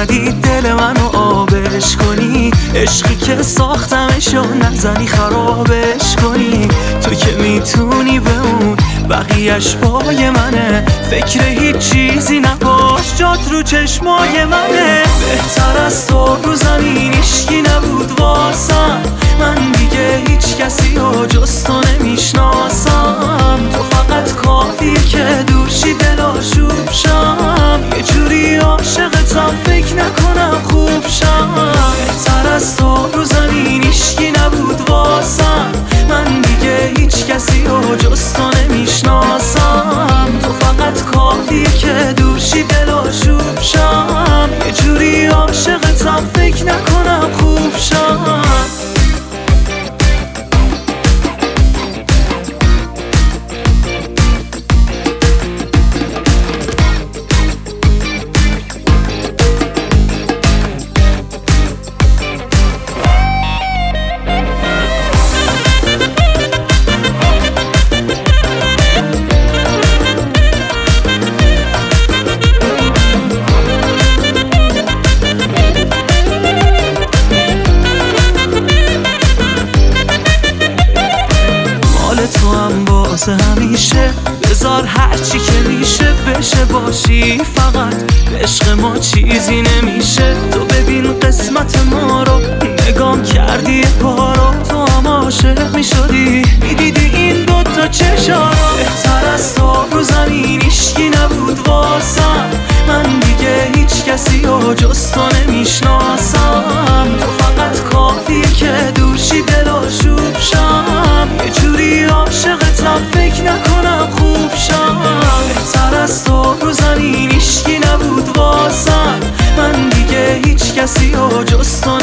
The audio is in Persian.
اومدی دل منو آبش کنی، عشقی که ساختمشو نزنی خرابش کنی. تو که میتونی به اون بقیهش پای منه، فکر هیچ چیزی نباش جات رو چشمای منه. بهتر از تو رو زمین هیچکی نبود واسم، من دیگه هیچ کسی رو جز تو نمیشناسم. تو فقط کافی که دورشی دل آشوب شم، یه جوری عاشقتم فکر نکنم خوب شم. بهتر از تو رو زمین هیچکی نبود واسم، من دیگه هیچ کسی رو جز تو نمیشناسم. تو فقط کافی که دورشی دل آشوب شم، یه جوری عاشقتم فکر نکنم خوب شم. تو هم واسه همیشه بذار هرچی که میشه بشه باشی، فقط به عشق ما چیزی نمیشه. تو ببین قسمت ما رو نگام کردی یه بارو، تو هم عاشق میشدی میدیدی این دوتا چشا. بهتر از تو رو زمین هیچکی نبود واسم، من دیگه هیچ کسی رو جز تو نمیشناسم. تو فقط کافی که دورشی دل آشوب شم، یه جوری عاشقتم فکر نکنم خوب شم. بهتر از تو رو زمین هیچکی نبود واسم، من دیگه هیچ کسی رو جز تو